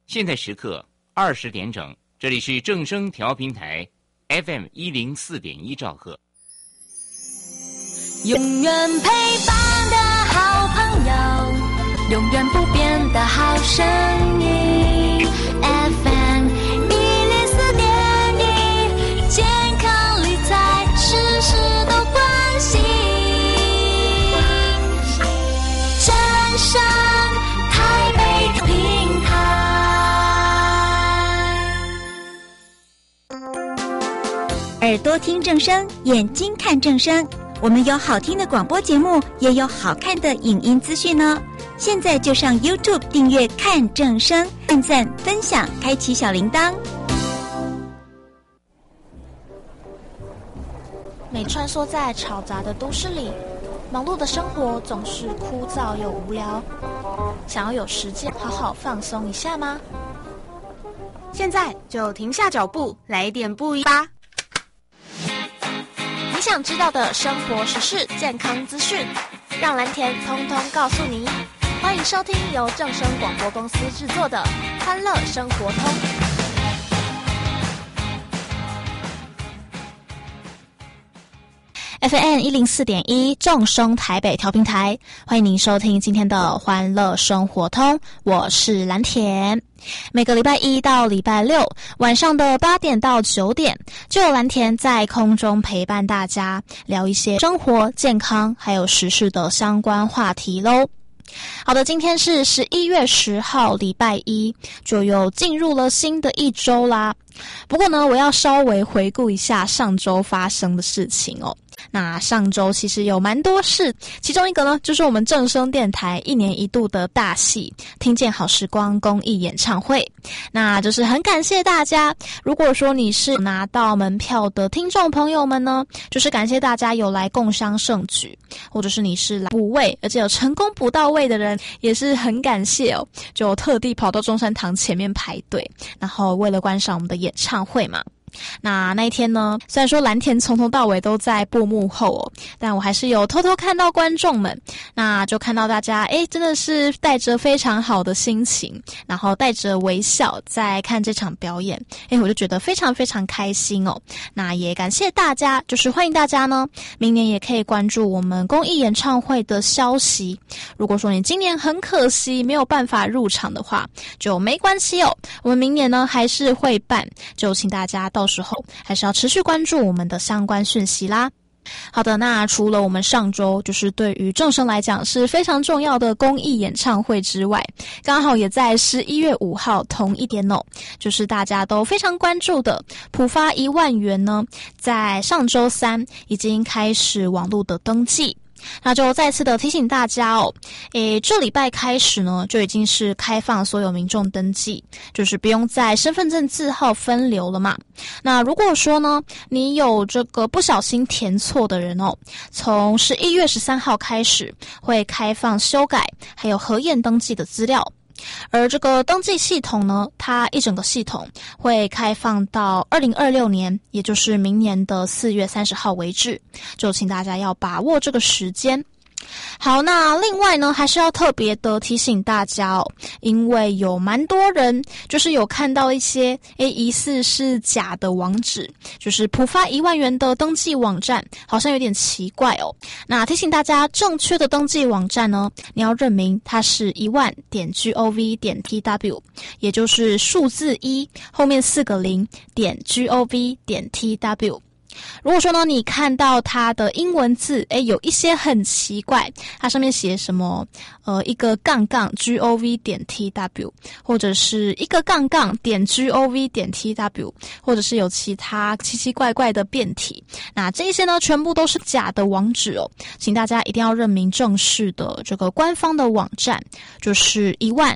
现在时刻20点整，这里是正声调频台 FM104.1兆赫。 永远陪伴的好朋友，永远不变的好声音 FM104.1，健康理财事事都关心，正声台北平台。 耳朵听正声，眼睛看正声，我们有好听的广播节目，也有好看的影音资讯哦。现在就上 YouTube 订阅看正声，按赞分享，开启小铃铛。 每穿梭在嘈杂的都市里，忙碌的生活总是枯燥又无聊，想要有时间好好放松一下吗？ 现在就停下脚步，来一点不一吧。 你想知道的生活时事、健康资讯，让蓝田通通告诉你。欢迎收听由正声广播公司制作的《欢乐生活通》。FM104.1正声台北调频台，欢迎您收听今天的《欢乐生活通》，我是蓝田。每个礼拜一到礼拜六晚上的8点到9点，就有蓝田在空中陪伴大家聊一些生活、健康还有时事的相关话题咯。好的，今天是11月10号礼拜一，就又进入了新的一周啦。不过呢，我要稍微回顾一下上周发生的事情哦。那上周其实有蛮多事，其中一个呢，就是我们正声电台1年1度的大戏听见好时光公益演唱会。那就是很感谢大家，如果说你是拿到门票的听众朋友们呢，就是感谢大家有来共襄盛举，或者是你是来补位而且有成功补到位的人，也是很感谢哦，就特地跑到中山堂前面排队，然后为了观赏我们的演唱会嘛。那一天呢，虽然说蓝田从头到尾都在播幕后哦，但我还是有偷偷看到观众们，那就看到大家真的是带着非常好的心情，然后带着微笑在看这场表演，我就觉得非常非常开心哦。那也感谢大家，就是欢迎大家呢，明年也可以关注我们公益演唱会的消息。如果说你今年很可惜没有办法入场的话，就没关系哦，我们明年呢还是会办，就请大家到时候还是要持续关注我们的相关讯息啦。好的，那除了我们上周就是对于正声来讲是非常重要的公益演唱会之外，刚好也在11月5号同一天哦，就是大家都非常关注的普发1万元呢，在上周3已经开始网络的登记。那就再次的提醒大家哦，这礼拜开始呢，就已经是开放所有民众登记，就是不用在身份证字号分流了嘛。那如果说呢，你有这个不小心填错的人哦，从11月13号开始会开放修改还有核验登记的资料。而这个登记系统呢，它一整个系统会开放到2026年，也就是明年的4月30号为止，就请大家要把握这个时间。好，那另外呢，还是要特别的提醒大家哦，因为有蛮多人就是有看到一些疑似是假的网址，就是普发1万元的登记网站好像有点奇怪哦。那提醒大家，正确的登记网站呢，你要认明它是1万.gov.tw， 也就是数字1后面4个0.gov.tw。如果说呢，你看到它的英文字，有一些很奇怪，它上面写什么一个杠杠 gov.tw， 或者是一个杠杠点 gov.tw， 或者是有其他奇奇怪怪的变体，那这些呢，全部都是假的网址哦，请大家一定要认明正式的这个官方的网站，就是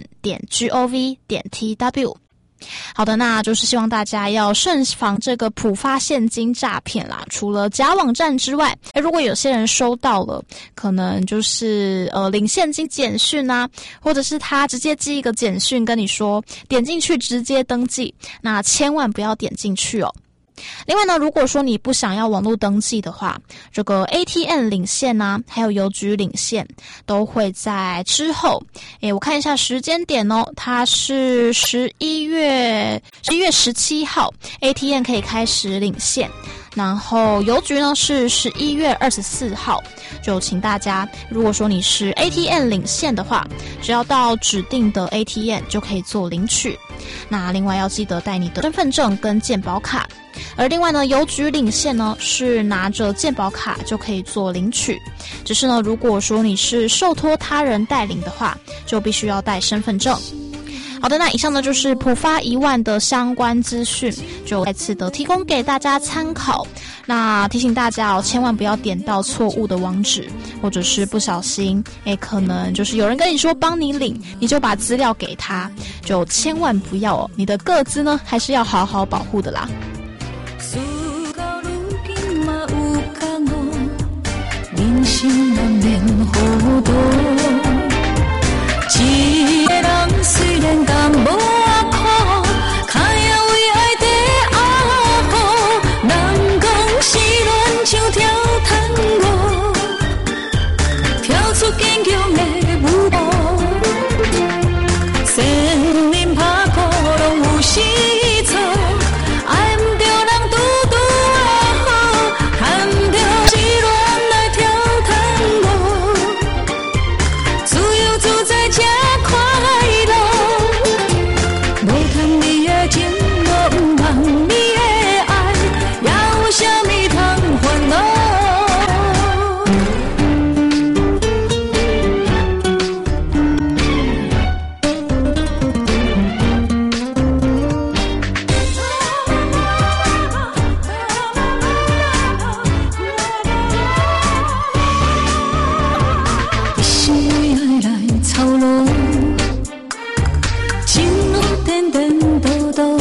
1万.gov.tw。好的，那就是希望大家要慎防这个普发现金诈骗啦。除了假网站之外，如果有些人收到了，可能就是领现金简讯啊，或者是他直接寄一个简讯跟你说点进去直接登记，那千万不要点进去哦。 另外呢，如果说你不想要网络登记的话，这个 ATM 领现啊，还有邮局领现都会在之后。我看一下时间点哦，它是11月17号 ATM 可以开始领现。然后邮局呢是11月24号，就请大家，如果说你是 ATM 领现的话，只要到指定的 ATM 就可以做领取。那另外要记得带你的身份证跟健保卡。而另外呢，邮局领现呢是拿着健保卡就可以做领取，只是呢，如果说你是受托他人代领的话，就必须要带身份证。好的，那以上呢就是普发1万的相关资讯，就再次的提供给大家参考。那提醒大家哦，千万不要点到错误的网址，或者是不小心，可能就是有人跟你说帮你领，你就把资料给他，就千万不要哦，你的个资呢还是要好好保护的啦。人生难免糊涂，一个人虽然甘无苦，脚也为爱在阿虎。人讲失恋像跳探戈，跳出坚强的舞步。仙人拍鼓拢有时错，爱不着人拄拄好，看着失恋来跳探戈，自由自在才快乐。无贪你的情，我不茫你的爱，也有啥物通烦恼？一心为爱来操劳，情路颠颠倒倒，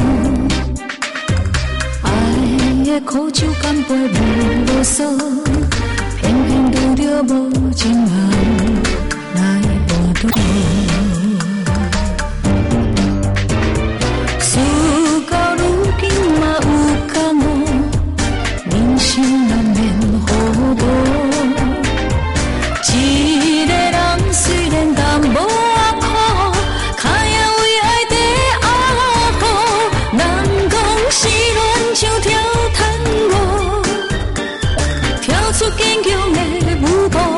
爱的苦酒干杯无啰嗦，偏偏拄着无情人来跋倒。事到如今嘛有感悟，人生难免糊涂。一个人虽然甘无苦，脚也为爱在阿虎。人讲失恋像跳探戈，跳出坚强的舞步。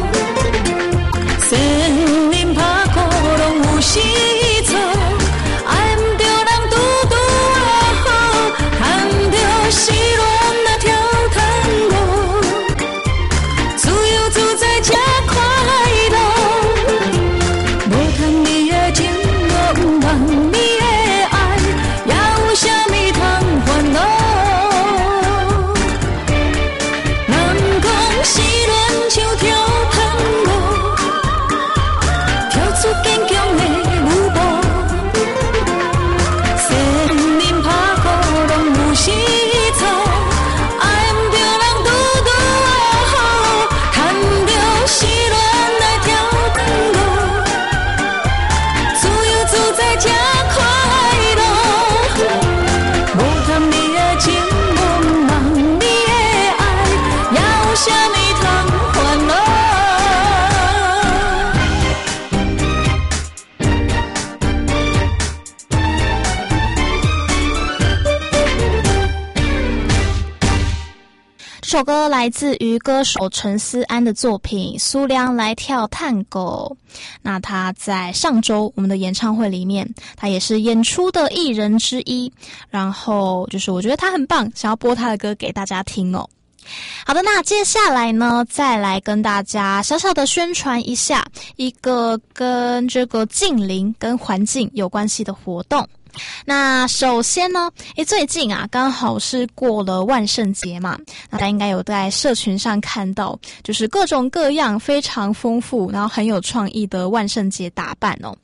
仙人拍鼓拢有时错，爱不着人拄拄好，看着失恋来跳探戈，自由自在才快乐。无贪你的情，我不茫你的爱，也有啥物通烦恼？人讲失恋像跳探戈，跳出坚强的舞步。仙人拍鼓拢有时错，爱不着人拄拄好，看着失恋来跳探戈，自由自在才快乐。无贪你的情，我不茫你的爱，也有啥物通烦恼？这首歌来自于歌手陈思安的作品《苏良来跳探戈》。那他在上周我们的演唱会里面，他也是演出的艺人之一。然后就是我觉得他很棒，想要播他的歌给大家听哦。好的，那接下来呢，再来跟大家小小的宣传一下一个跟这个近邻跟环境有关系的活动。那首先呢，最近啊，刚好是过了万圣节嘛，那大家应该有在社群上看到，就是各种各样非常丰富，然后很有创意的万圣节打扮哦。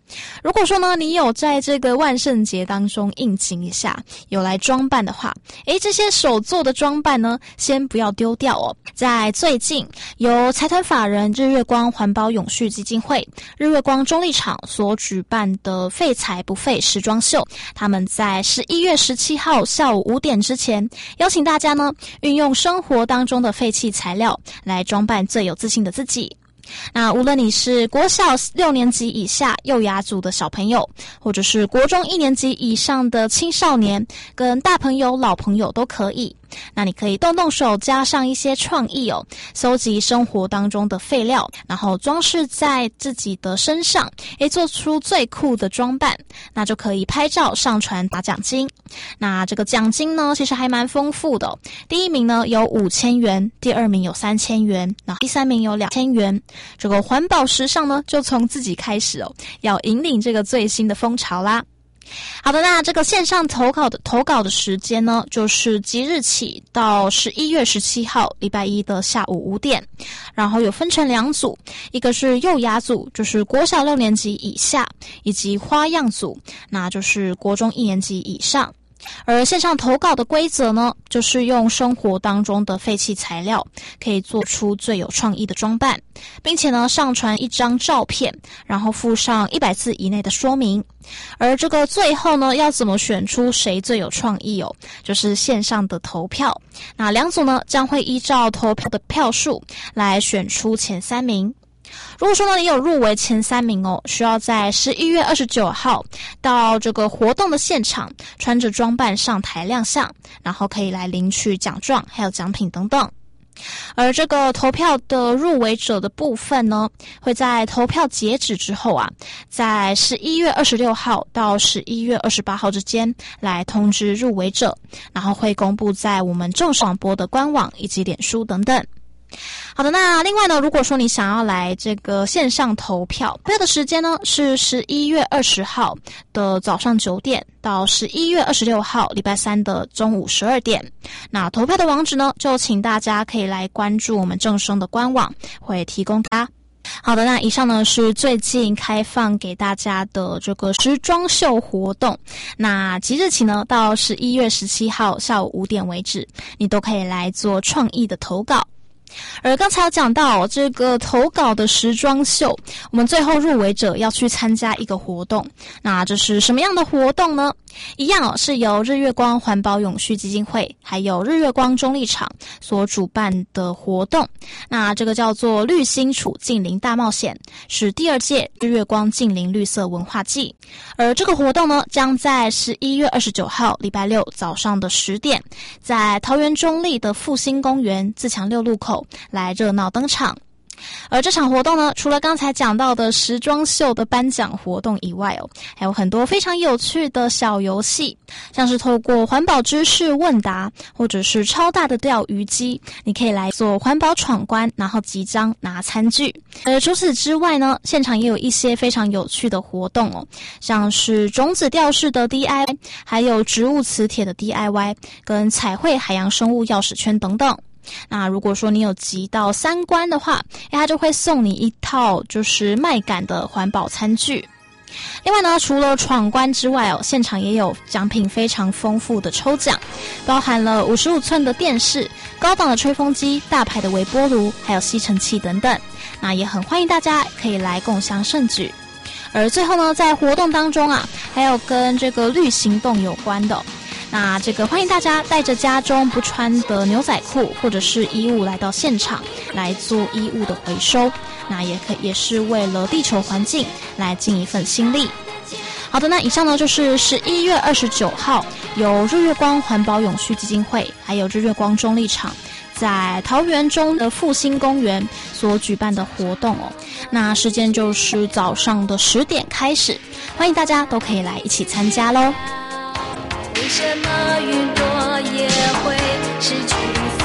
如果说呢，你有在这个万圣节当中应景一下，有来装扮的话，这些手做的装扮呢，先不要丢掉哦。在最近，由财团法人日月光环保永续基金会、日月光中立场所举办的废材不废时装秀，他们在11月17号下午5点之前，邀请大家呢，运用生活当中的废弃材料来装扮最有自信的自己。那无论你是国小6年级以下幼雅组的小朋友，或者是国中1年级以上的青少年，跟大朋友老朋友都可以。那你可以动动手，加上一些创意哦，搜集生活当中的废料，然后装饰在自己的身上，做出最酷的装扮，那就可以拍照上传打奖金。那这个奖金呢，其实还蛮丰富的哦。第1名呢有5000元，第2名有3000元，然后第3名有2000元。这个环保时尚呢，就从自己开始哦，要引领这个最新的风潮啦。好的，那这个线上投稿的时间呢，就是即日起到11月17号礼拜一的下午5点，然后有分成2组，一个是幼雅组，就是国小6年级以下，以及花样组，那就是国中1年级以上。而线上投稿的规则呢，就是用生活当中的废弃材料，可以做出最有创意的装扮，并且呢上传一张照片，然后附上100字以内的说明。而这个最后呢，要怎么选出谁最有创意哦，就是线上的投票。那2组呢将会依照投票的票数来选出前3名。如果说呢你有入围前3名哦，需要在11月29号到这个活动的现场，穿着装扮上台亮相，然后可以来领取奖状还有奖品等等。而这个投票的入围者的部分呢，会在投票截止之后啊，在11月26号到11月28号之间来通知入围者，然后会公布在我们正广播的官网以及脸书等等。好的，那另外呢，如果说你想要来这个线上投票的时间呢，是11月20号的早上9点到11月26号礼拜3的中午12点。那投票的网址呢，就请大家可以来关注我们正声的官网，会提供给大家。好的，那以上呢是最近开放给大家的这个时装秀活动。那即日起呢，到11月17号下午5点为止，你都可以来做创意的投稿。而刚才有讲到这个投稿的时装秀，我们最后入围者要去参加一个活动。那这是什么样的活动呢？一样是由日月光环保永续基金会还有日月光中立场所主办的活动。那这个叫做绿星处近邻大冒险，是第2届日月光近邻绿色文化季。而这个活动呢，将在11月29号礼拜6早上的10点，在桃园中立的复兴公园自强6路口来热闹登场。而这场活动呢，除了刚才讲到的时装秀的颁奖活动以外哦，还有很多非常有趣的小游戏，像是透过环保知识问答，或者是超大的钓鱼机，你可以来做环保闯关，然后集章拿餐具。而除此之外呢，现场也有一些非常有趣的活动哦，像是种子吊饰的 DIY， 还有植物磁铁的 DIY， 跟彩绘海洋生物钥匙圈等等。那如果说你有集到3关的话，它就会送你一套就是麦秆的环保餐具。另外呢，除了闯关之外哦，现场也有奖品非常丰富的抽奖，包含了55寸的电视、高档的吹风机、大牌的微波炉，还有吸尘器等等。那也很欢迎大家可以来共襄盛举。而最后呢，在活动当中啊，还有跟这个绿行动有关的那这个欢迎大家带着家中不穿的牛仔裤或者是衣物来到现场来做衣物的回收，那也是为了地球环境来尽一份心力。好的，那以上呢就是11月29号由日月光环保永续基金会还有日月光中立场在桃园中的复兴公园所举办的活动哦。那时间就是早上的10点开始，欢迎大家都可以来一起参加咯。 为什么云朵也会失去色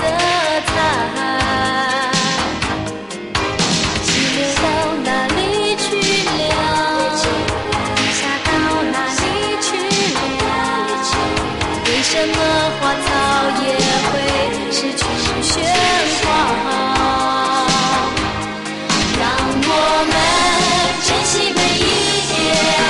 彩？气流到哪里去了？下到哪里去了？为什么花草也会失去喧哗？让我们珍惜每一天。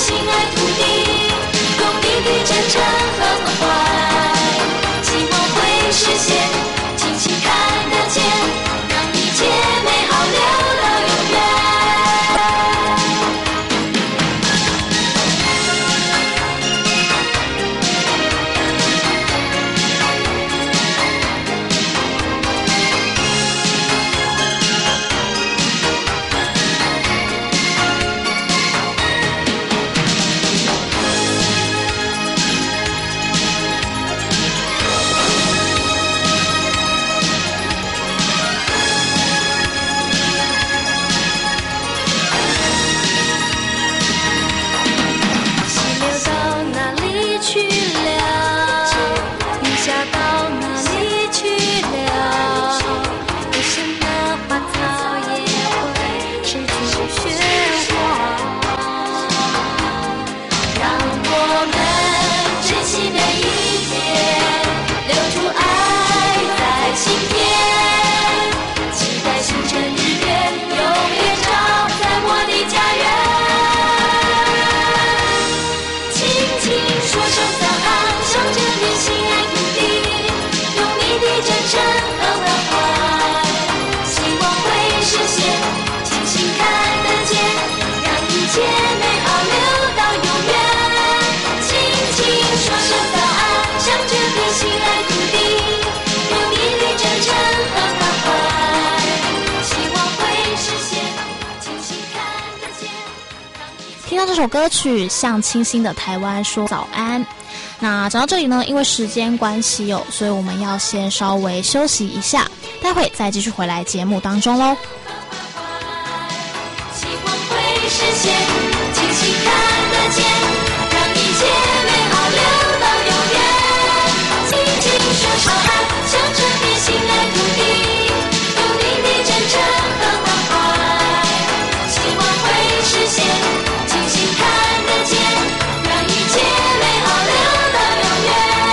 心爱土地，用你的真诚和关怀，希望会实现，轻轻看得见，让一切美好留到永远。 听到这首歌曲，向清新的台湾说早安。那讲到这里呢，因为时间关系所以我们要先稍微休息一下，待会再继续回来节目当中咯。 希望会实现，清晰看得见，让一切美好留到永远。轻轻说早安，向着你心爱土地，有你的真诚和关怀，希望会实现，清晰看得见，让一切美好留到永远。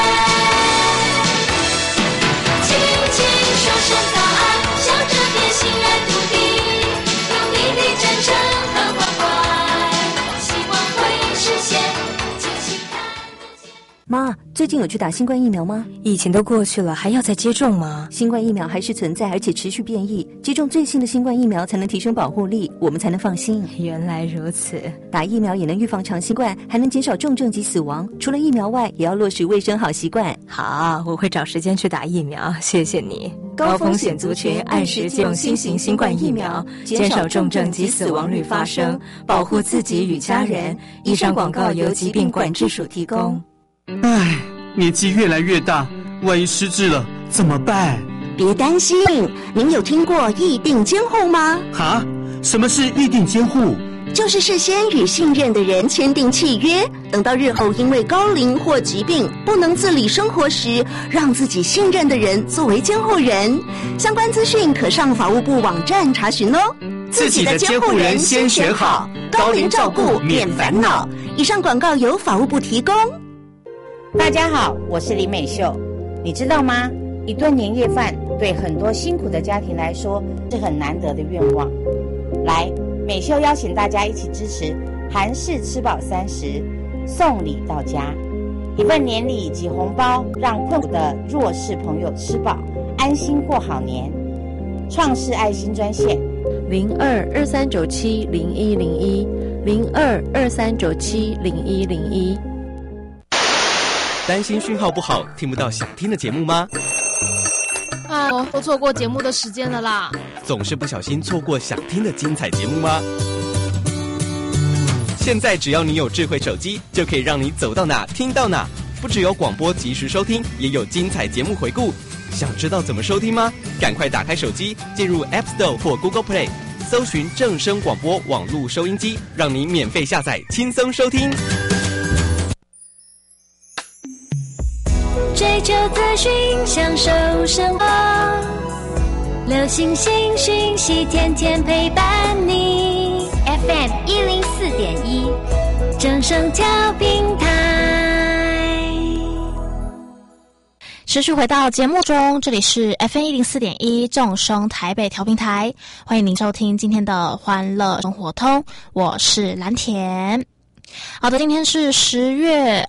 轻轻说声早安，向着你心爱土地，有你的真诚和关怀，希望会实现，清晰看得见。 妈，最近有去打新冠疫苗吗？ 疫情都过去了，还要再接种吗？ 新冠疫苗还是存在，而且持续变异，接种最新的新冠疫苗才能提升保护力，我们才能放心。 原来如此， 打疫苗也能预防长新冠，还能减少重症及死亡。除了疫苗外，也要落实卫生好习惯。 好，我会找时间去打疫苗，谢谢你。 高风险族群按时接种新型新冠疫苗，减少重症及死亡率发生，保护自己与家人。以上广告由疾病管制署提供。 唉，年纪越来越大，万一失智了怎么办？ 别担心，您有听过议定监护吗？ 哈？什么是议定监护？ 就是事先与信任的人签订契约，等到日后因为高龄或疾病不能自理生活时，让自己信任的人作为监护人。相关资讯可上法务部网站查询哦。 自己的监护人先选好，高龄照顾免烦恼。 以上广告由法务部提供。 大家好，我是林美秀。你知道吗？一顿年夜饭对很多辛苦的家庭来说是很难得的愿望。来，美秀邀请大家一起支持韩式吃饱30，送礼到家，一份年礼及红包，让困苦的弱势朋友吃饱，安心过好年。创世爱心专线 0223970101，0223970101。担心讯号不好，听不到想听的节目吗？ 都错过节目的时间了啦！ 总是不小心错过想听的精彩节目吗？现在只要你有智慧手机，就可以让你走到哪听到哪。不只有广播及时收听，也有精彩节目回顾。想知道怎么收听吗？赶快打开手机，进入 App Store 或 Google Play， 搜寻正声广播网络收音机，让你免费下载，轻松收听。 追求资讯，享受生活，流行新讯息，天天陪伴你。FM 104.1，正声调频台。 持续回到节目中，这里是 FM 104.1正声台北调频台，欢迎您收听今天的欢乐生活通，我是蓝田。 好的，今天是11月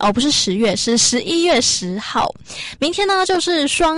10号，明天呢就是双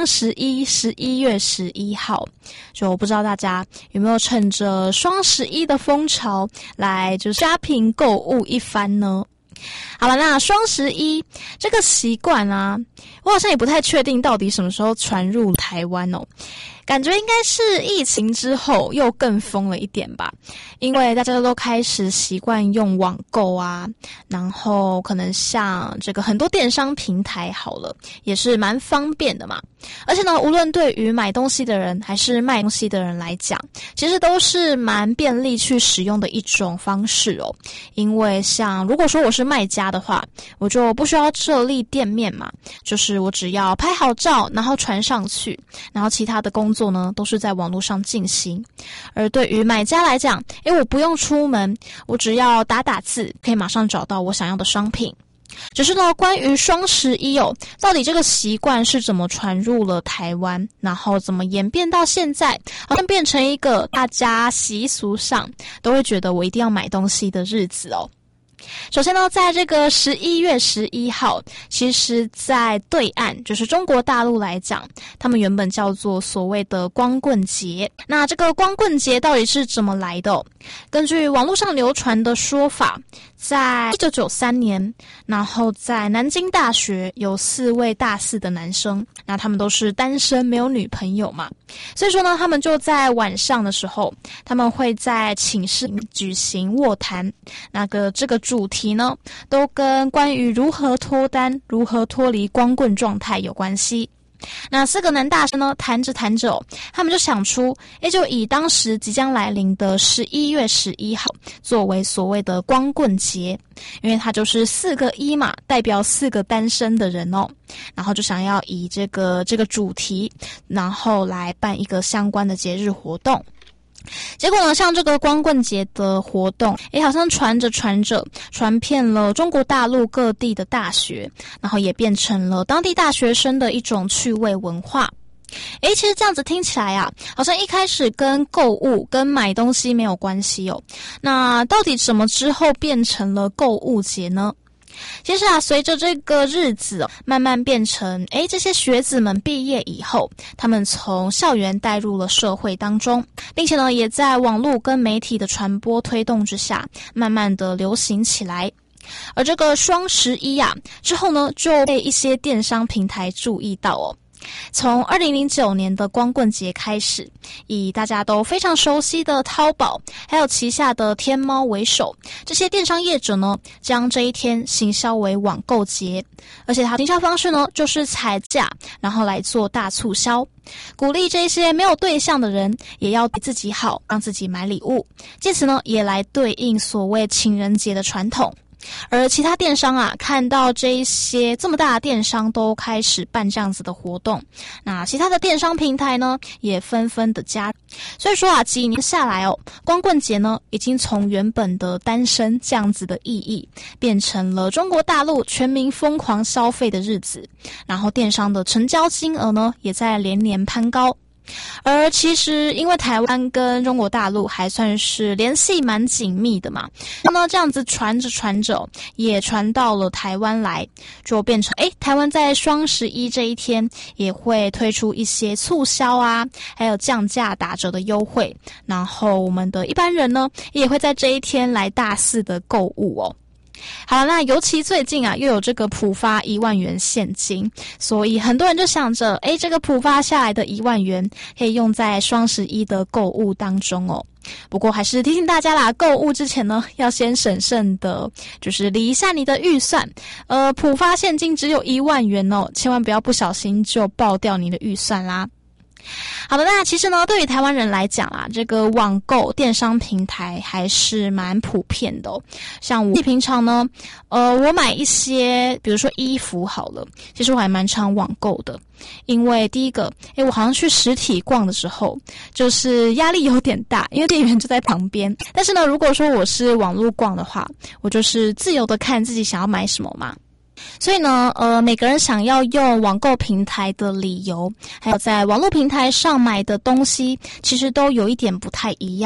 11月11号，就不知道大家有没有趁着双11的风潮来就 shopping 购物一番呢？好了，那双11这个习惯啊，我好像也不太确定到底什么时候传入台湾哦。感觉应该是疫情之后又更疯了一点吧，因为大家都开始习惯用网购啊，然后可能像这个很多电商平台好了，也是蛮方便的嘛。而且呢，无论对于买东西的人还是卖东西的人来讲，其实都是蛮便利去使用的一种方式哦。因为像如果说我是卖家的话，我就不需要设立店面嘛，就是我只要拍好照，然后传上去，然后其他的工作呢都是在网络上进行。而对于买家来讲，我不用出门，我只要打字，可以马上找到我想要的商品。只是呢，关于双11哦，到底这个习惯是怎么传入了台湾，然后怎么演变到现在，好像变成一个大家习俗上都会觉得我一定要买东西的日子哦。首先呢，在这个11月11号，其实在对岸，就是中国大陆来讲，他们原本叫做所谓的光棍节。那这个光棍节到底是怎么来的？根据网络上流传的说法，在1993年，然后在南京大学有4位大4的男生，那他们都是单身，没有女朋友嘛，所以说呢，他们就在晚上的时候，他们会在寝室举行卧谈，这个主题呢，都跟关于如何脱单、如何脱离光棍状态有关系。那4个男大生呢，谈着他们就想出，就以当时即将来临的11月11号作为所谓的光棍节，因为它就是4个1嘛，代表4个单身的人哦。然后就想要以这个主题，然后来办一个相关的节日活动。结果呢，像这个光棍节的活动，好像传着传遍了中国大陆各地的大学，然后也变成了当地大学生的一种趣味文化。其实这样子听起来啊，好像一开始跟购物跟买东西没有关系哦。那到底什么之后变成了购物节呢？其实啊，随着这个日子慢慢变成这些学子们毕业以后，他们从校园带入了社会当中，并且呢，也在网络跟媒体的传播推动之下，慢慢的流行起来。而这个双11啊，之后呢，就被一些电商平台注意到哦。从2009年的光棍节开始，以大家都非常熟悉的淘宝还有旗下的天猫为首，这些电商业者呢，将这一天行销为网购节，而且它的行销方式呢，就是采价然后来做大促销，鼓励这些没有对象的人也要对自己好，让自己买礼物，借此呢，也来对应所谓情人节的传统。而其他电商啊，看到这一些这么大的电商都开始办这样子的活动，那其他的电商平台呢，也纷纷的加。所以说啊，几年下来哦，光棍节呢，已经从原本的单身这样子的意义，变成了中国大陆全民疯狂消费的日子，然后电商的成交金额呢，也在连年攀高。而其实因为台湾跟中国大陆还算是联系蛮紧密的嘛，那么这样子传着也传到了台湾来，就变成台湾在双11这一天也会推出一些促销啊，还有降价打折的优惠，然后我们的一般人呢也会在这一天来大肆的购物哦。好，那尤其最近啊，又有这个普发1万元现金，所以很多人就想着，这个普发下来的1万元可以用在双11的购物当中哦。不过还是提醒大家啦，购物之前呢，要先审慎的，就是理一下你的预算。普发现金只有1万元哦，千万不要不小心就爆掉你的预算啦。好的，那其实呢，对于台湾人来讲啊，这个网购电商平台还是蛮普遍的哦。像我平常呢，我买一些，比如说衣服好了，其实我还蛮常网购的。因为第一个，我好像去实体逛的时候，就是压力有点大，因为店员就在旁边。但是呢，如果说我是网络逛的话，我就是自由的看自己想要买什么嘛。所以呢，每个人想要用网购平台的理由，还有在网络平台上买的东西，其实都有一点不太一样哦。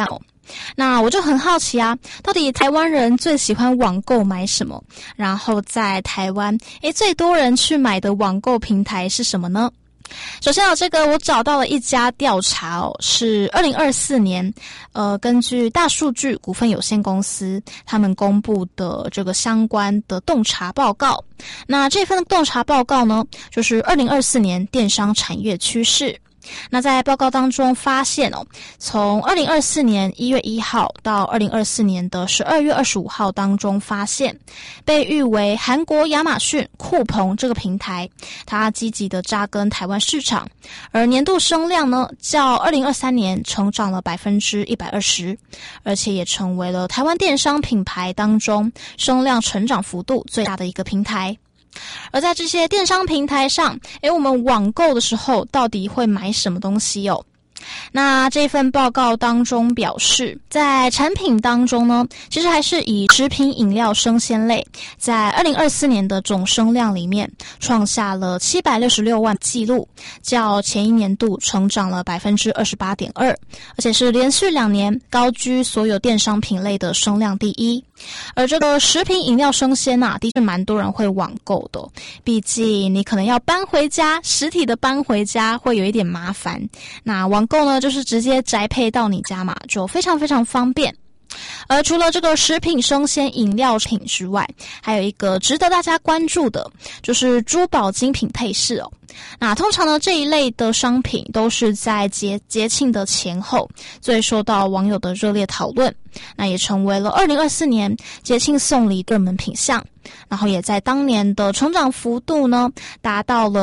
那我就很好奇啊，到底台湾人最喜欢网购买什么？然后在台湾，最多人去买的网购平台是什么呢？首先这个我找到了一家调查是2024年，根据大数据股份有限公司他们公布的这个相关的洞察报告。那这份洞察报告呢，就是2024年电商产业趋势。那在报告当中发现从2024年1月1号到2024年的12月25号当中发现，被誉为韩国亚马逊、酷澎这个平台，它积极的扎根台湾市场，而年度声量呢，较2023年成长了120%，而且也成为了台湾电商品牌当中声量成长幅度最大的一个平台。而在这些电商平台上，我们网购的时候到底会买什么东西那这份报告当中表示，在产品当中呢，其实还是以食品饮料生鲜类在2024年的总声量里面创下了766万纪录，较前一年度成长了 28.2%， 而且是连续2年高居所有电商品类的声量第一。而这个食品饮料生鲜的确蛮多人会网购的，毕竟你可能要搬回家，实体的搬回家会有一点麻烦，那网购呢就是直接宅配到你家嘛，就非常非常方便。而除了这个食品生鲜饮料品之外，还有一个值得大家关注的就是珠宝精品配饰那通常呢，这一类的商品都是在节庆的前后最受到网友的热烈讨论，那也成为了2024年节庆送礼热门品项，然后也在当年的成长幅度呢达到了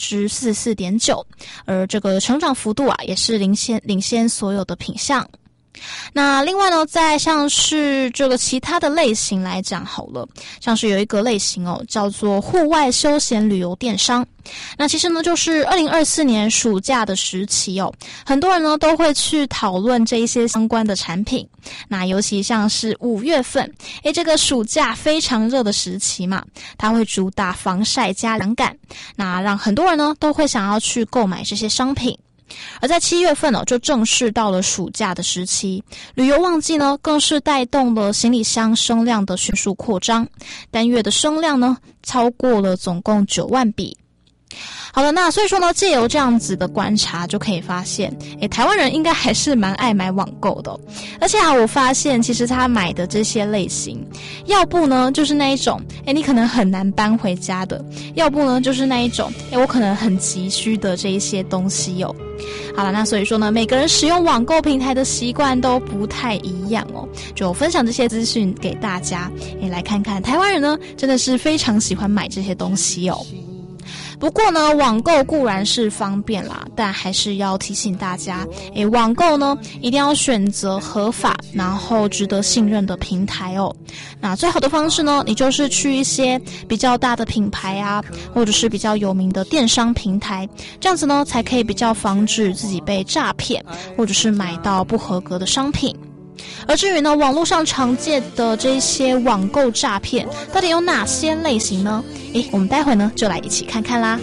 44.9%， 而这个成长幅度也是领先所有的品项。那另外呢，在像是这个其他的类型来讲好了，像是有一个类型叫做户外休闲旅游电商。那其实呢，就是2024年暑假的时期很多人呢都会去讨论这一些相关的产品。那尤其像是5月份，这个暑假非常热的时期嘛，它会主打防晒加凉感，那让很多人呢都会想要去购买这些商品。而在7月份就正式到了暑假的时期，旅游旺季呢更是带动了行李箱声量的迅速扩张，单月的声量呢超过了总共9万笔。好了，那所以说呢，藉由这样子的观察就可以发现，台湾人应该还是蛮爱买网购的而且我发现其实他买的这些类型，要不呢就是那一种你可能很难搬回家的，要不呢就是那一种我可能很急需的这一些东西好了，那所以说呢，每个人使用网购平台的习惯都不太一样就分享这些资讯给大家来看看台湾人呢真的是非常喜欢买这些东西不过呢，网购固然是方便啦，但还是要提醒大家，网购呢一定要选择合法，然后值得信任的平台那最好的方式呢，你就是去一些比较大的品牌或者是比较有名的电商平台，这样子呢才可以比较防止自己被诈骗，或者是买到不合格的商品。而至于呢，网络上常见的这些网购诈骗到底有哪些类型呢？我们待会呢就来一起看看啦。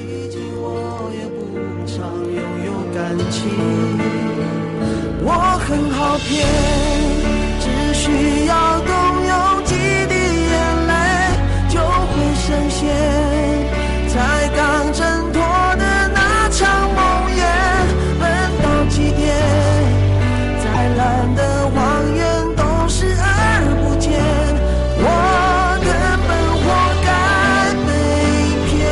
我很好骗，只需要动用几滴眼泪就会深陷，才刚挣脱的那场梦魇，奔到极点，再烂的谎言都视而不见，我根本活该被骗。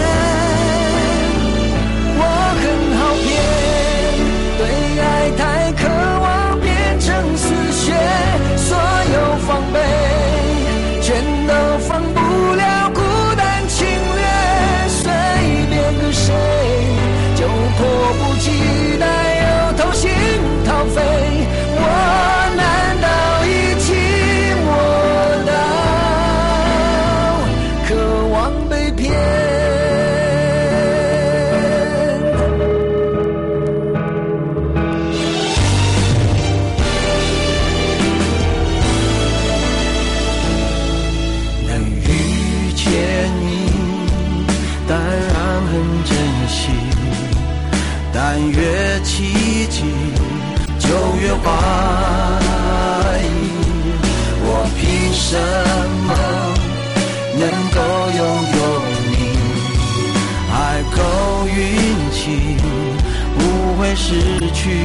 我很好骗，对爱太渴望变成死穴，所有防备全都防不了孤单侵略，随便个谁就迫不及待又掏心掏肺，我难道已寂寞到渴望被骗？能遇见你当然很珍惜，但越奇迹就越怀什么能够拥有你？海口运气不会失去，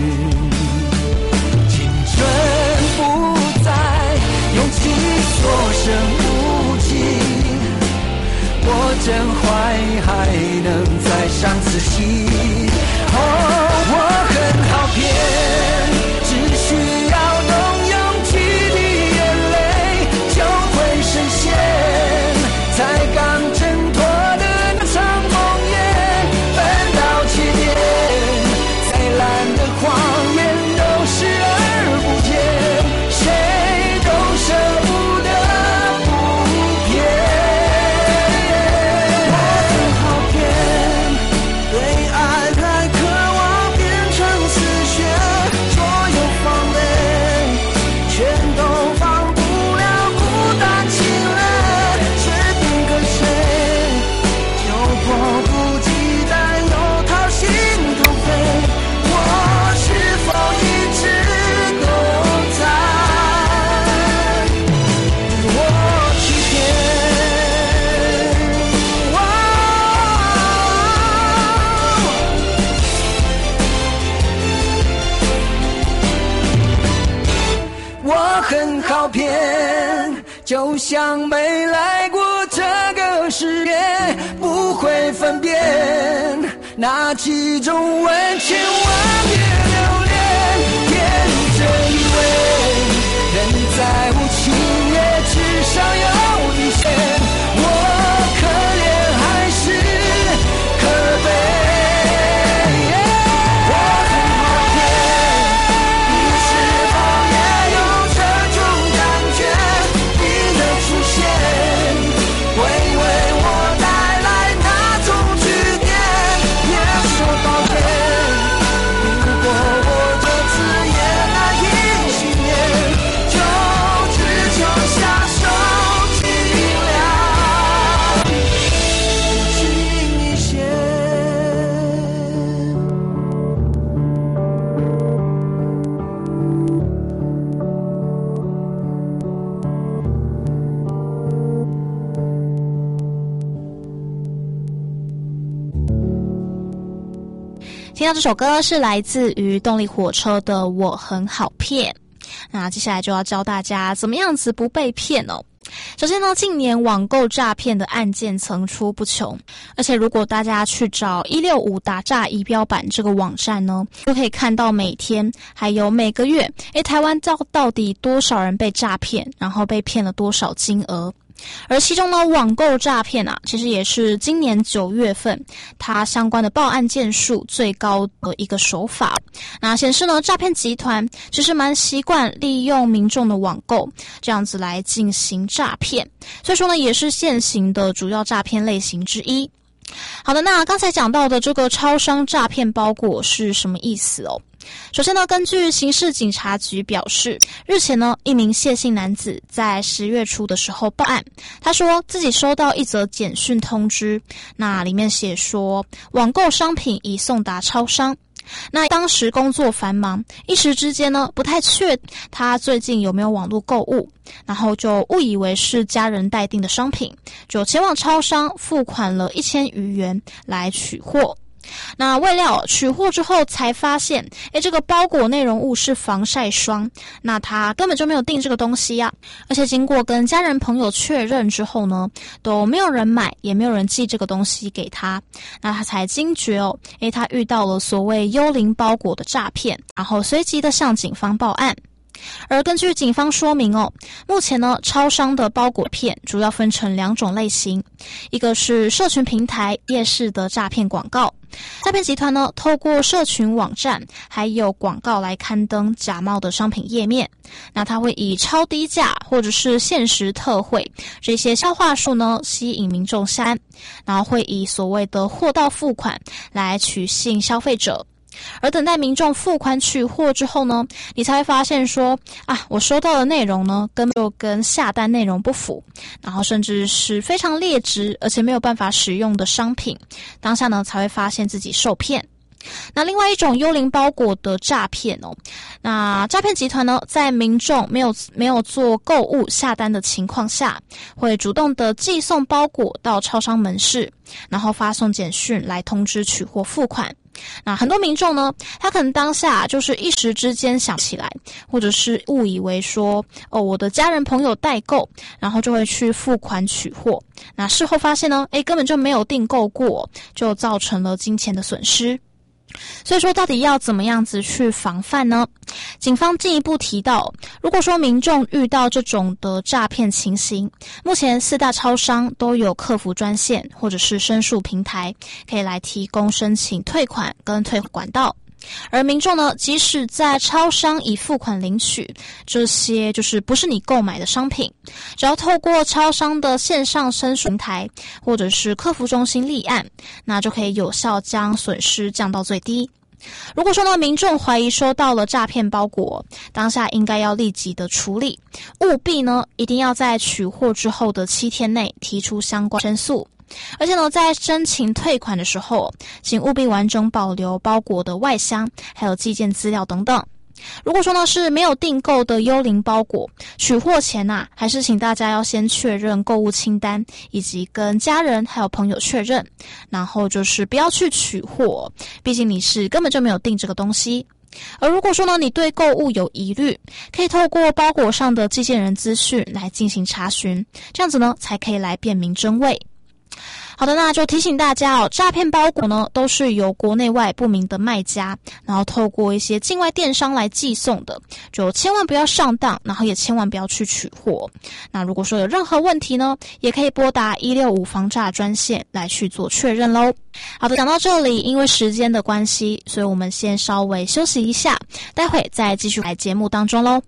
青春不再，勇气所剩无几，我真怀还能再上次戏。我很好骗，只需要动用几滴眼泪就会实现，才刚挣脱的那场梦魇，奔到起点，再烂的谎言都视而不见，谁都舍不得不骗。我很好骗，对爱还渴望变成死穴，所有防备全都防不了孤单情人，是定个谁就迫不及待又掏心掏肺，我是否一直都在自我欺骗？我很好骗，就像没来过这个世界，不会分辨哪几种吻，千万别留恋，天真以为人在无情也至少有底线，我可怜还是可悲？我很好骗，你是否也有这种感觉？你的出现会为我带来哪种句点？别说抱歉，如果我这次也难以幸免，就只求下手尽量轻一些。 听到这首歌是来自于动力火车的《我很好骗》。那接下来就要教大家怎么样子不被骗哦。首先呢，近年网购诈骗的案件层出不穷，而且如果大家去找165打诈仪表板这个网站呢，就可以看到每天还有每个月，台湾到底多少人被诈骗，然后被骗了多少金额。而其中呢，网购诈骗啊，其实也是今年9月份它相关的报案件数最高的一个手法。那显示呢，诈骗集团其实蛮习惯利用民众的网购这样子来进行诈骗，所以说呢，也是现行的主要诈骗类型之一。好的，那刚才讲到的这个超商诈骗包裹是什么意思哦？首先呢，根据刑事警察局表示，日前呢，一名谢姓男子在10月初的时候报案，他说自己收到一则简讯通知，那里面写说网购商品已送达超商。那当时工作繁忙，一时之间呢不太确他最近有没有网络购物，然后就误以为是家人待定的商品，就前往超商付款了1000余元来取货。那未料取货之后才发现，这个包裹内容物是防晒霜，那他根本就没有订这个东西啊，而且经过跟家人朋友确认之后呢，都没有人买，也没有人寄这个东西给他，那他才惊觉哦，他遇到了所谓幽灵包裹的诈骗，然后随即的向警方报案。而根据警方说明哦，目前呢，超商的包裹骗主要分成2种类型，一个是社群平台夜市的诈骗广告，诈骗集团呢透过社群网站还有广告来刊登假冒的商品页面，那它会以超低价或者是限时特惠这些销话术呢吸引民众下单，然后会以所谓的货到付款来取信消费者。而等待民众付款取货之后呢，你才会发现说我收到的内容呢根本就跟下单内容不符，然后甚至是非常劣质而且没有办法使用的商品，当下呢才会发现自己受骗。 那另外一种幽灵包裹的诈骗哦，那诈骗集团呢，在民众没有做购物下单的情况下，会主动的寄送包裹到超商门市，然后发送简讯来通知取货付款。那很多民众呢，他可能当下就是一时之间想起来，或者是误以为说我的家人朋友代购，然后就会去付款取货。那事后发现呢，根本就没有订购过，就造成了金钱的损失。所以说到底要怎么样子去防范呢？警方进一步提到，如果说民众遇到这种的诈骗情形，目前4大超商都有客服专线或者是申诉平台，可以来提供申请退款跟退管道。而民众呢，即使在超商以付款领取这些就是不是你购买的商品，只要透过超商的线上申诉平台或者是客服中心立案，那就可以有效将损失降到最低。如果说呢，民众怀疑收到了诈骗包裹，当下应该要立即的处理，务必呢一定要在取货之后的7天内提出相关申诉。而且呢，在申请退款的时候，请务必完整保留包裹的外箱，还有寄件资料等等。如果说呢是没有订购的幽灵包裹，取货前还是请大家要先确认购物清单，以及跟家人还有朋友确认，然后就是不要去取货，毕竟你是根本就没有订这个东西。而如果说呢，你对购物有疑虑，可以透过包裹上的寄件人资讯来进行查询，这样子呢才可以来辨明真伪。好的，那就提醒大家诈骗包裹呢都是由国内外不明的卖家，然后透过一些境外电商来寄送的，就千万不要上当，然后也千万不要去取货。那如果说有任何问题呢，也可以拨打165防诈专线来去做确认咯。好的，讲到这里，因为时间的关系，所以我们先稍微休息一下，待会再继续来节目当中咯。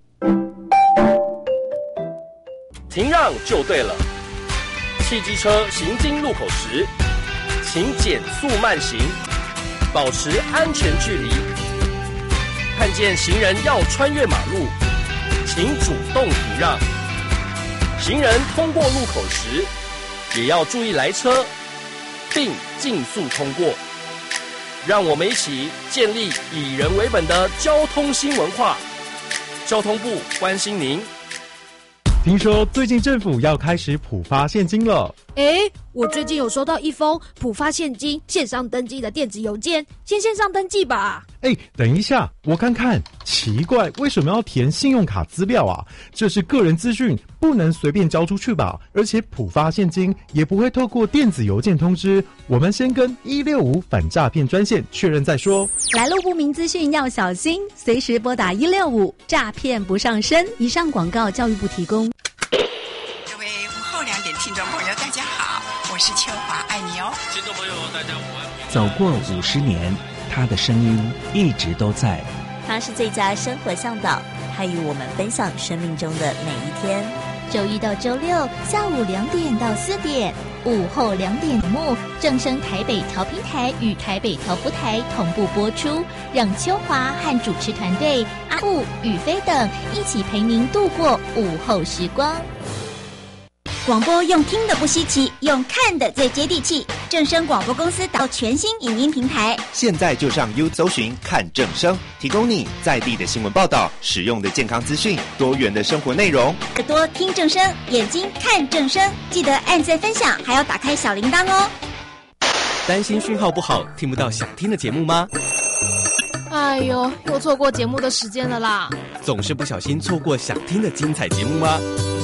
停让就对了。汽机车行经路口时，请减速慢行，保持安全距离。看见行人要穿越马路，请主动停让。行人通过路口时，也要注意来车，并尽速通过。让我们一起建立以人为本的交通新文化。交通部关心您。 听说最近政府要开始普发现金了。 我最近有收到一封普发现金线上登记的电子邮件，先线上登记吧。 等一下，我看看，奇怪，为什么要填信用卡资料啊？这是个人资讯，不能随便交出去吧？而且普发现金也不会透过电子邮件通知，我们先跟165反诈骗专线确认再说。 来路不明资讯要小心，随时拨打165，诈骗不上身。以上广告教育部提供。 各位午后2点听众朋友，大家好，我是秋华，爱你哦。 听众朋友，大家午安。 走过50年，他的声音一直都在。 他是最佳生活向导，他与我们分享生命中的每一天。 周一到周六下午2点到4点，午后2点节目正声台北调频台与台北调布台同步播出，让秋华和主持团队阿布、宇飞等一起陪您度过午后时光。广播用听的不稀奇，用看的最接地气。正声广播公司导全新影音平台， 现在就上 YouTube 搜寻看正声，提供你在地的新闻报道、实用的健康资讯、多元的生活内容。 耳朵听正声，眼睛看正声，记得按赞分享，还要打开小铃铛哦。 担心讯号不好，听不到想听的节目吗？ 哎呦，又错过节目的时间了啦！ 总是不小心错过想听的精彩节目吗？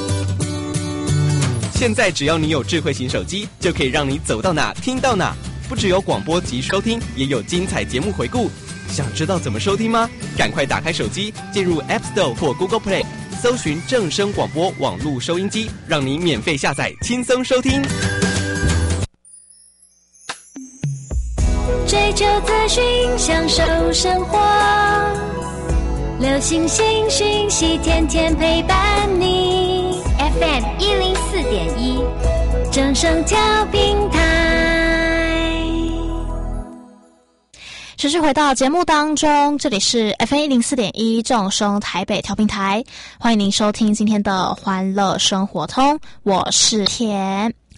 现在只要你有智慧型手机，就可以让你走到哪听到哪。不只有广播及收听，也有精彩节目回顾。想知道怎么收听吗？赶快打开手机，进入 App Store 或 Google Play， 搜寻正声广播网络收音机，让你免费下载，轻松收听。 追求资讯，享受生活，流行新讯息，天天陪伴你。FM 104.1，正声调频台。 持续回到节目当中，这里是 FM 104.1正声台北调频台，欢迎您收听今天的欢乐生活通，我是田。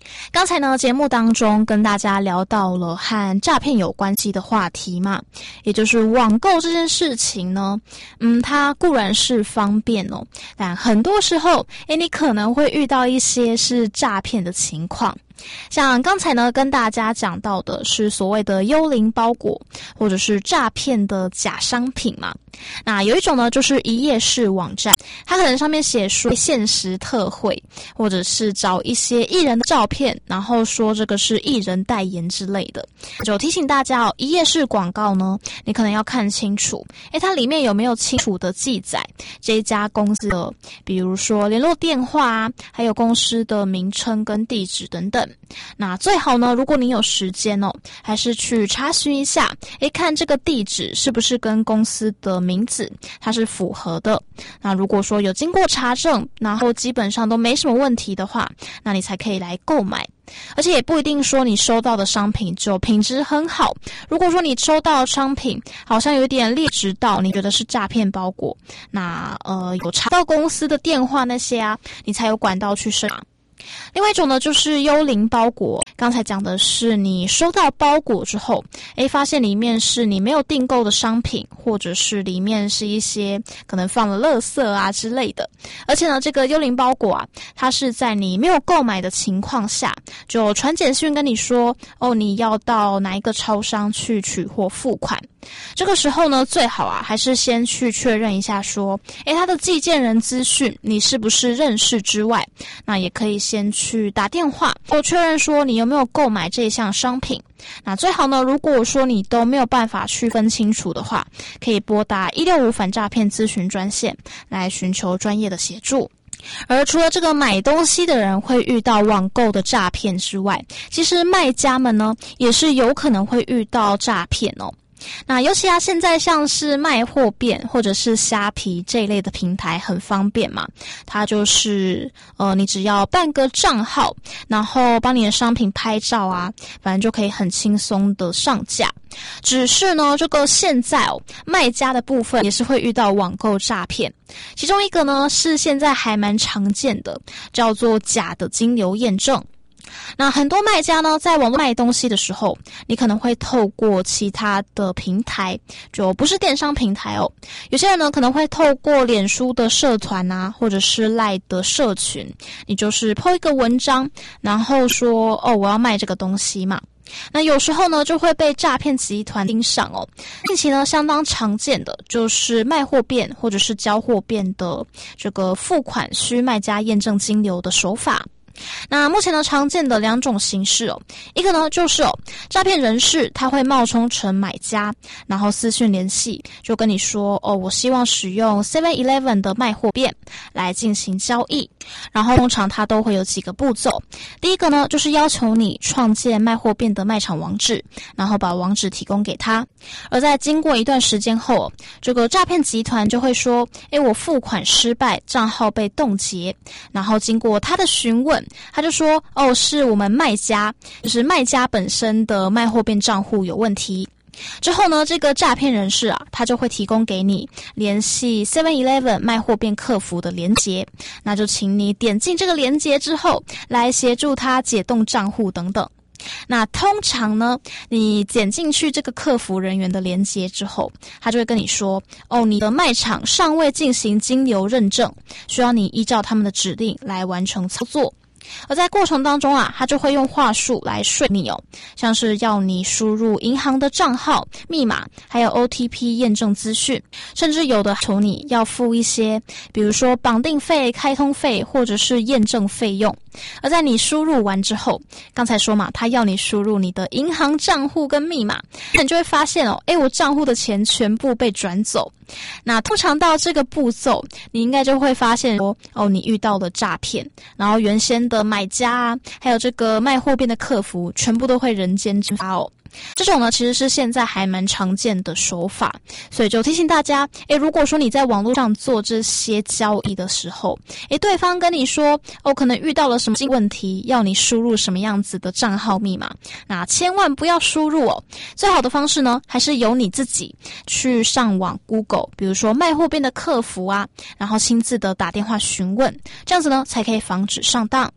刚才呢，节目当中跟大家聊到了和诈骗有关系的话题嘛，也就是网购这件事情呢，它固然是方便哦，但很多时候，你可能会遇到一些是诈骗的情况。像刚才呢跟大家讲到的是所谓的幽灵包裹或者是诈骗的假商品嘛，那有一种呢就是一页式网站，它可能上面写说限时特惠，或者是找一些艺人的照片，然后说这个是艺人代言之类的。就提醒大家哦，一页式广告呢，你可能要看清楚，它里面有没有清楚的记载这一家公司的，比如说联络电话啊，还有公司的名称跟地址等等。那最好呢，如果你有时间哦，还是去查询一下，看这个地址是不是跟公司的名字它是符合的。那如果说有经过查证，然后基本上都没什么问题的话，那你才可以来购买。而且也不一定说你收到的商品就品质很好，如果说你收到的商品好像有点劣质到你觉得是诈骗包裹，那有查到公司的电话那些啊，你才有管道去申查。另外一种呢，就是幽灵包裹。刚才讲的是你收到包裹之后，发现里面是你没有订购的商品，或者是里面是一些可能放了垃圾啊之类的。而且呢，这个幽灵包裹啊，它是在你没有购买的情况下，就传简讯跟你说，你要到哪一个超商去取货付款。这个时候呢，最好啊，还是先去确认一下说，他的寄件人资讯你是不是认识之外，那也可以先去打电话或确认说你有没有购买这一项商品。那最好呢，如果说你都没有办法区分清楚的话，可以拨打165反诈骗咨询专线来寻求专业的协助。而除了这个买东西的人会遇到网购的诈骗之外，其实卖家们呢也是有可能会遇到诈骗哦。那尤其现在像是卖货店或者是虾皮这一类的平台很方便嘛，它就是你只要办个账号，然后帮你的商品拍照啊，反正就可以很轻松的上架。只是呢，这个现在卖家的部分也是会遇到网购诈骗，其中一个呢是现在还蛮常见的，叫做假的金流验证。那很多卖家呢，在网络卖东西的时候，你可能会透过其他的平台，就不是电商平台哦。有些人呢，可能会透过脸书的社团啊，或者是 LINE 的社群，你就是 po 一个文章，然后说我要卖这个东西嘛。那有时候呢，就会被诈骗集团盯上哦。近期呢，相当常见的就是卖货店或者是交货店的这个付款需卖家验证金流的手法。那目前呢，常见的两种形式哦，一个呢就是诈骗人士他会冒充成买家，然后私讯联系，就跟你说我希望使用 7-Eleven 的卖货店来进行交易，然后通常他都会有几个步骤。第一个呢，就是要求你创建卖货店的卖场网址，然后把网址提供给他。而在经过一段时间后，这个诈骗集团就会说，我付款失败，账号被冻结。然后经过他的询问，他就说是我们卖家，就是卖家本身的卖货店账户有问题。之后呢，这个诈骗人士啊，他就会提供给你联系 7-Eleven 卖货店客服的连结，那就请你点进这个连结之后，来协助他解冻账户等等。那通常呢，你点进去这个客服人员的连结之后，他就会跟你说你的卖场尚未进行金流认证，需要你依照他们的指令来完成操作。而在过程当中啊，他就会用话术来说你像是要你输入银行的账号、密码，还有 OTP 验证资讯，甚至有的求你要付一些，比如说绑定费、开通费或者是验证费用。而在你输入完之后，刚才说嘛，他要你输入你的银行账户跟密码，那你就会发现我账户的钱全部被转走。那通常到这个步骤，你应该就会发现你遇到了诈骗，然后原先的买家啊，还有这个卖货店的客服，全部都会人间蒸发这种呢，其实是现在还蛮常见的手法，所以就提醒大家，如果说你在网络上做这些交易的时候，对方跟你说可能遇到了什么问题，要你输入什么样子的账号密码，那千万不要输入最好的方式呢，还是由你自己去上网 Google， 比如说卖货店的客服啊，然后亲自的打电话询问，这样子呢才可以防止上当。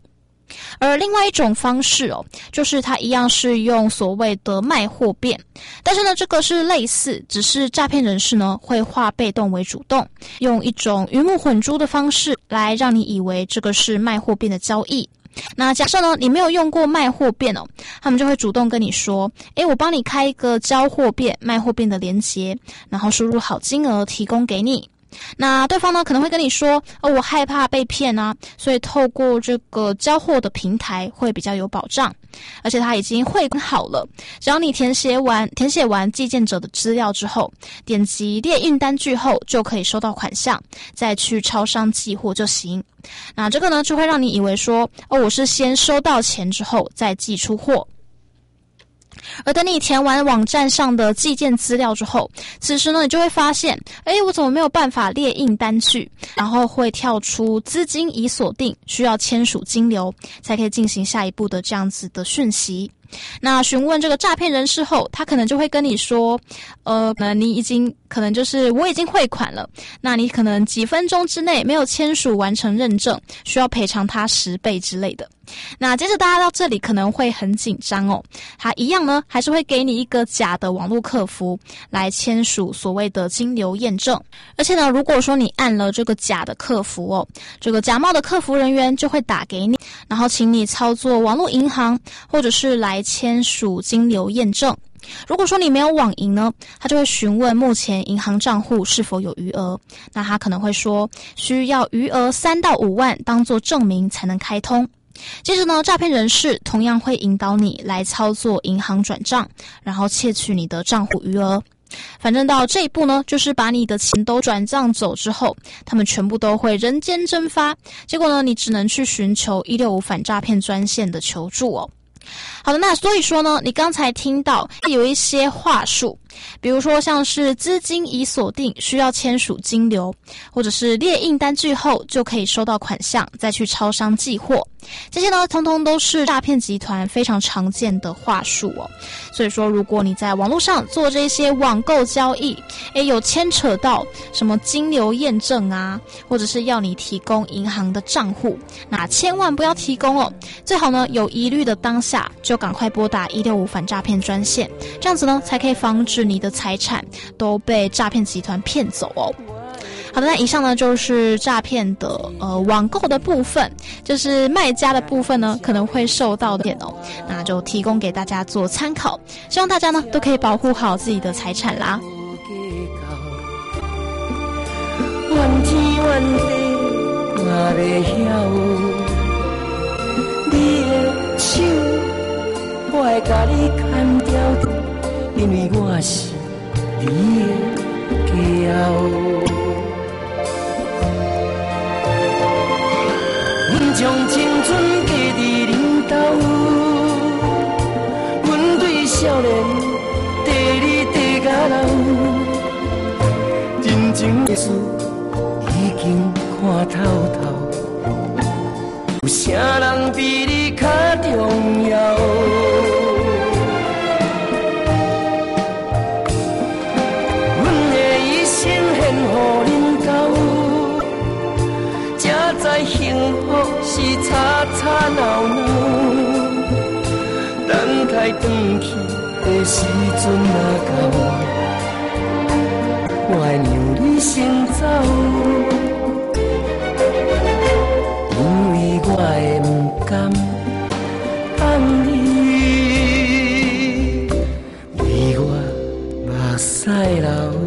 而另外一种方式就是它一样是用所谓的卖货变，但是呢，这个是类似，只是诈骗人士呢会化被动为主动，用一种鱼目混珠的方式来让你以为这个是卖货变的交易。那假设呢，你没有用过卖货变他们就会主动跟你说，我帮你开一个交货变、卖货变的连结，然后输入好金额提供给你。那对方呢可能会跟你说，我害怕被骗啊，所以透过这个交货的平台会比较有保障，而且他已经汇款好了，只要你填写完寄件者的资料之后，点击列印单据后就可以收到款项，再去超商寄货就行。那这个呢就会让你以为说，我是先收到钱之后再寄出货。而等你填完网站上的寄件资料之后，此时呢你就会发现，我怎么没有办法列印单据，然后会跳出资金已锁定，需要签署金流才可以进行下一步的这样子的讯息。那询问这个诈骗人士后，他可能就会跟你说，可能就是我已经汇款了，那你可能几分钟之内没有签署完成认证，需要赔偿他10倍之类的。那接着大家到这里可能会很紧张他一样呢还是会给你一个假的网络客服来签署所谓的金流验证。而且呢，如果说你按了这个假的客服这个假冒的客服人员就会打给你，然后请你操作网络银行或者是来签署金流验证。如果说你没有网银呢，他就会询问目前银行账户是否有余额，那他可能会说需要余额3到5万当作证明才能开通。接着呢，诈骗人士同样会引导你来操作银行转账，然后窃取你的账户余额。反正到这一步呢，就是把你的钱都转账走之后，他们全部都会人间蒸发。结果呢，你只能去寻求165反诈骗专线的求助好的，那所以说呢，你刚才听到有一些话术，比如说像是资金已锁定，需要签署金流，或者是列印单据后就可以收到款项，再去超商寄货。这些呢，通通都是诈骗集团非常常见的话术所以说，如果你在网络上做这些网购交易，有牵扯到什么金流验证啊，或者是要你提供银行的账户，那千万不要提供最好呢，有疑虑的当下就赶快拨打165反诈骗专线，这样子呢，才可以防止你的财产都被诈骗集团骗走好的，那以上呢就是诈骗的网购的部分，就是卖家的部分呢可能会受到的骗那就提供给大家做参考，希望大家呢都可以保护好自己的财产啦。 怨天怨地我袂晓，你的手我会甲你牵条，因为我是你的骄傲。将青春加伫领导，阮对少年跟你跟甲老，真情的事已经看透透，有啥人比你较重要？阮的一生献予恁狗，才知幸福是吵吵闹闹，等待转去的时阵若到，我会让你先走，因为我会不甘放你为我目屎流。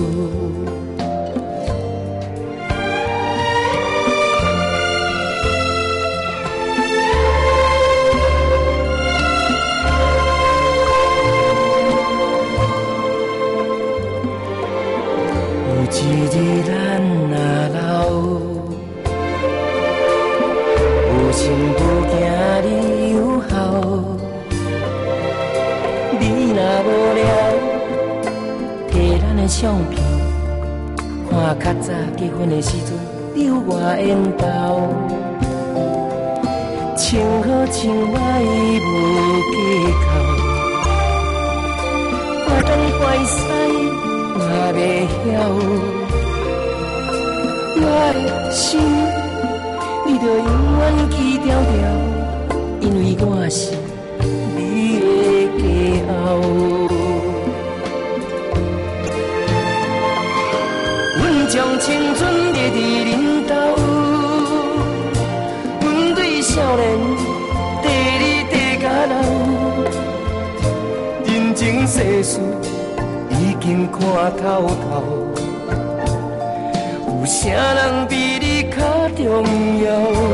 相片，看较早结婚的时阵留我缘投，情好情歹无计较，怪东怪西我袂晓，我的心你着永远记条条。 因为我是你的骄傲。阮将青春热伫恁兜，阮对少年地你地甲老，人情世事已经看透透。有啥人比你较重要？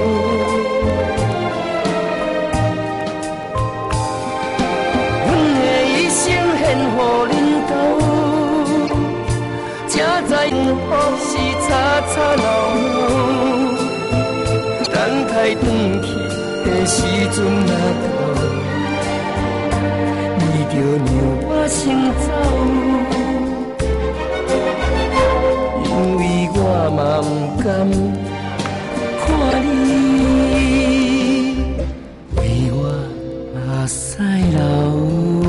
阮的一生献予恁兜，才知雨是吵吵闹闹，等待转去的时阵啊到，你就让我先走。因为我嘛不甘看你为我目屎流。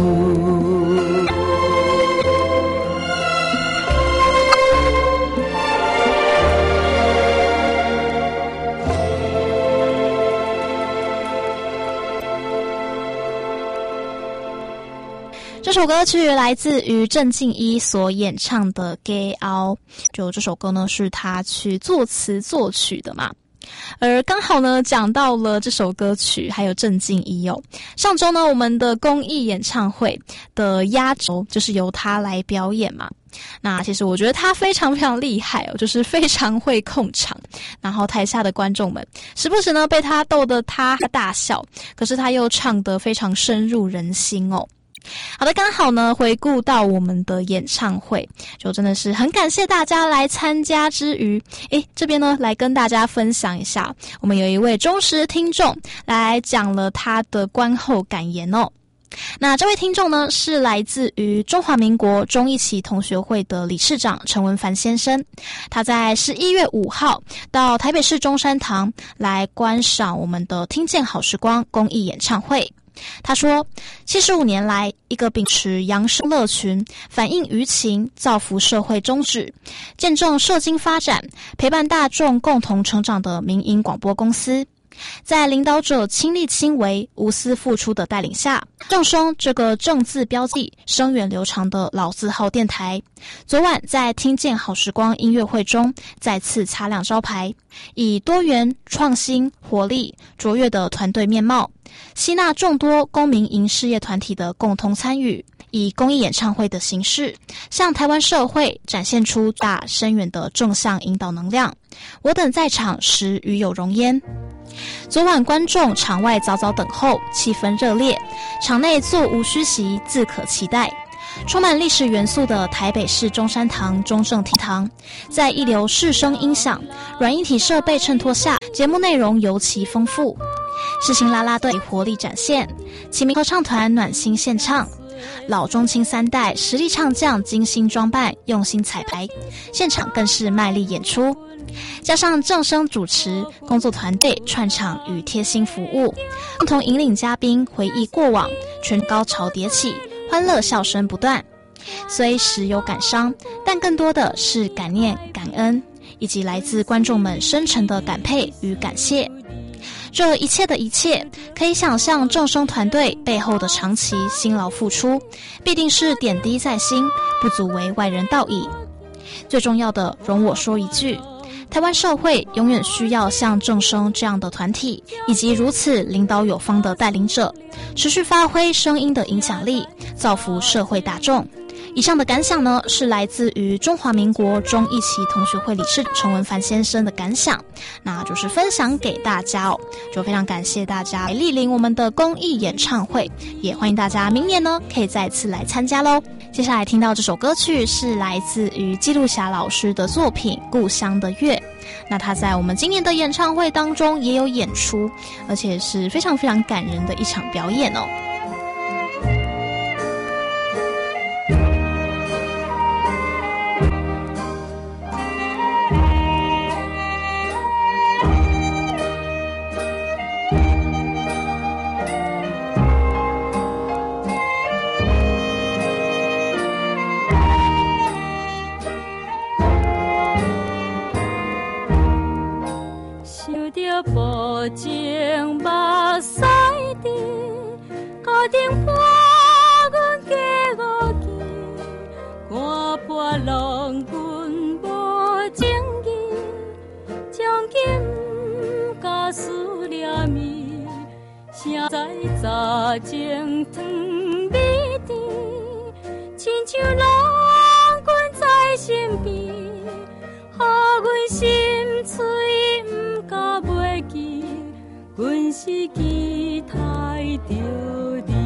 这首歌曲来自于郑敬一所演唱的《Get Out》，就这首歌呢是他去作词作曲的嘛。而刚好呢讲到了这首歌曲还有郑敬一哦，上周呢我们的公益演唱会的压轴就是由他来表演嘛。那其实我觉得他非常非常厉害哦，就是非常会控场，然后台下的观众们时不时呢被他逗得他大笑，可是他又唱得非常深入人心哦。好的，刚好呢回顾到我们的演唱会，就真的是很感谢大家来参加之余，这边呢来跟大家分享一下，我们有一位忠实听众来讲了他的观后感言哦。那这位听众呢是来自于中华民国中一期同学会的理事长陈文凡先生，他在11月5号到台北市中山堂来观赏我们的听见好时光公益演唱会。他说75年来一个秉持扬声乐群、反映舆情、造福社会宗旨，见证社经发展、陪伴大众共同成长的民营广播公司，在领导者亲力亲为、无私付出的带领下，正声这个正字标记、声源流长的老字号电台，昨晚在听见好时光音乐会中再次擦亮招牌，以多元、创新、活力、卓越的团队面貌，吸纳众多公民营事业团体的共同参与，以公益演唱会的形式，向台湾社会展现出大深远的正向引导能量。我等在场时与有荣焉。昨晚观众场外早早等候，气氛热烈，场内座无虚席，自可期待。充满历史元素的台北市中山堂中正厅堂，在一流视声音响、软硬体设备衬托下，节目内容尤其丰富。世新啦啦队活力展现，启明合唱团暖心献唱，老中青三代实力唱将精心装扮，用心彩排，现场更是卖力演出。加上正声主持、工作团队串场与贴心服务，共同引领嘉宾回忆过往，全高潮迭起，欢乐笑声不断。虽时有感伤，但更多的是感念、感恩，以及来自观众们深沉的感佩与感谢。这一切的一切，可以想象正声团队背后的长期辛劳付出，必定是点滴在心，不足为外人道矣。最重要的，容我说一句，台湾社会永远需要像正声这样的团体，以及如此领导有方的带领者，持续发挥声音的影响力，造福社会大众。以上的感想呢，是来自于中华民国中一期同学会理事陈文凡先生的感想，那就是分享给大家哦。就非常感谢大家来莅临我们的公益演唱会，也欢迎大家明年呢可以再次来参加咯。接下来听到这首歌曲是来自于纪录霞老师的作品《故乡的月》，那他在我们今年的演唱会当中也有演出，而且是非常非常感人的一场表演哦。 无情目屎在早前汤米甜，亲像老君在身边，予阮心碎不敢袂记，阮是期待着你。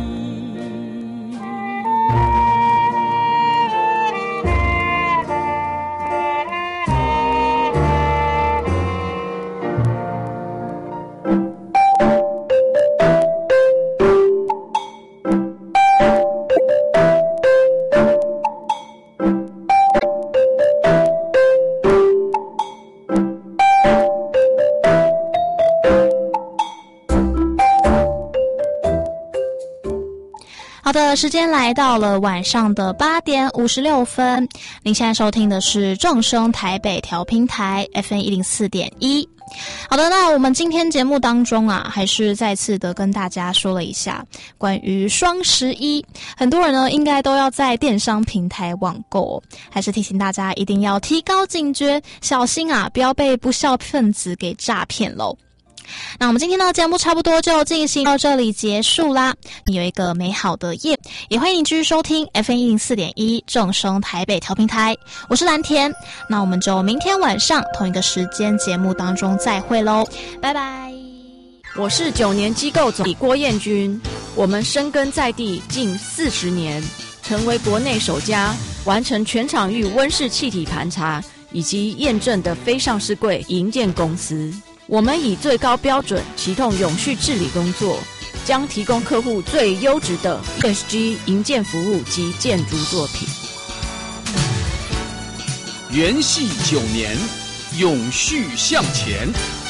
好的，时间来到了晚上的8点56分。您现在收听的是正声台北调频台 FM104.1。好的，那我们今天节目当中啊，还是再次的跟大家说了一下关于双11，很多人呢应该都要在电商平台网购，还是提醒大家一定要提高警觉，小心啊，不要被不孝分子给诈骗喽。那我们今天的节目差不多就进行到这里结束啦，你有一个美好的夜，也欢迎你继续收听 FM104.1 正声台北调频台，我是蓝田，那我们就明天晚上同一个时间节目当中再会咯，拜拜。 我是9年机构总理郭彦君，我们深耕在地近40年，成为国内首家完成全场域温室气体盘查以及验证的非上市柜营建公司。我们以最高标准启动永续治理工作，将提供客户最优质的 ESG 营建服务及建筑作品。 元系9年，永续向前。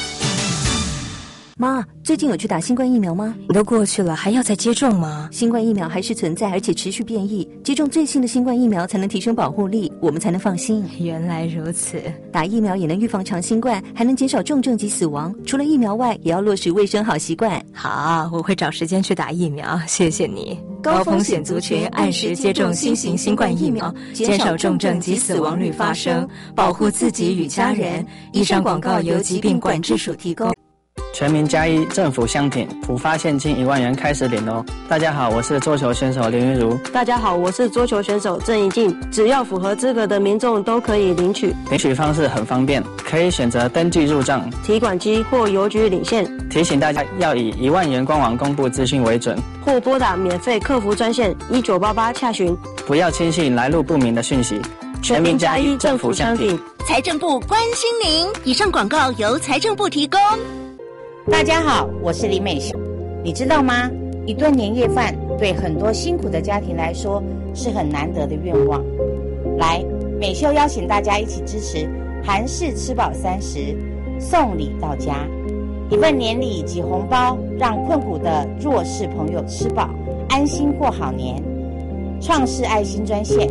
妈，最近有去打新冠疫苗吗？都过去了，还要再接种吗？新冠疫苗还是存在，而且持续变异。接种最新的新冠疫苗才能提升保护力，我们才能放心。原来如此，打疫苗也能预防长新冠，还能减少重症及死亡。除了疫苗外，也要落实卫生好习惯。 好，我会找时间去打疫苗，谢谢你。高风险族群按时接种新型新冠疫苗，减少重症及死亡率发生，保护自己与家人。以上广告由疾病管制署提供。 全民加一政府相挺，普发现金1万元开始领哦。大家好，我是桌球选手林云如。 大家好，我是桌球选手郑怡静。只要符合资格的民众都可以领取。 领取方式很方便，可以选择登记入账、 提款机或邮局领现。 提醒大家要以1万元官网公布资讯为准， 或拨打免费客服专线1988洽询。 不要轻信来路不明的讯息。全民加一政府相挺， 财政部关心您。以上广告由财政部提供。 大家好，我是李美秀。你知道吗？一顿年夜饭对很多辛苦的家庭来说是很难得的愿望。来，美秀邀请大家一起支持韩式吃饱30，送礼到家。一份年礼及红包，让困苦的弱势朋友吃饱，安心过好年。创世爱心专线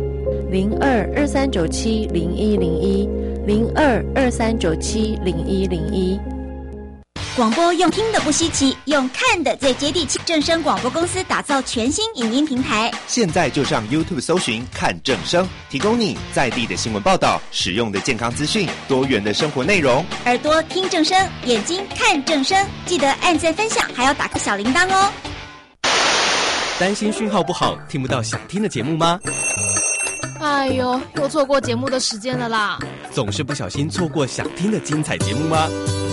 0223970101，0223970101。 广播用听的不稀奇，用看的最接地气。正声广播公司打造全新影音平台， 现在就上 YouTube 搜寻看正声，提供你在地的新闻报道、实用的健康资讯、多元的生活内容。 耳朵听正声，眼睛看正声，记得按赞分享，还要打开小铃铛哦。 担心讯号不好，听不到想听的节目吗？ 哎呦，又错过节目的时间了啦！ 总是不小心错过想听的精彩节目吗？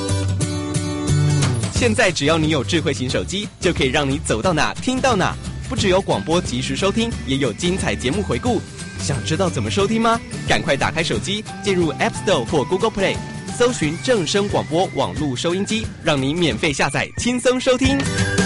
现在只要你有智慧型手机，就可以让你走到哪听到哪。不只有广播及时收听，也有精彩节目回顾。想知道怎么收听吗？赶快打开手机，进入 App Store 或 Google Play， 搜寻正声广播网络收音机，让你免费下载，轻松收听。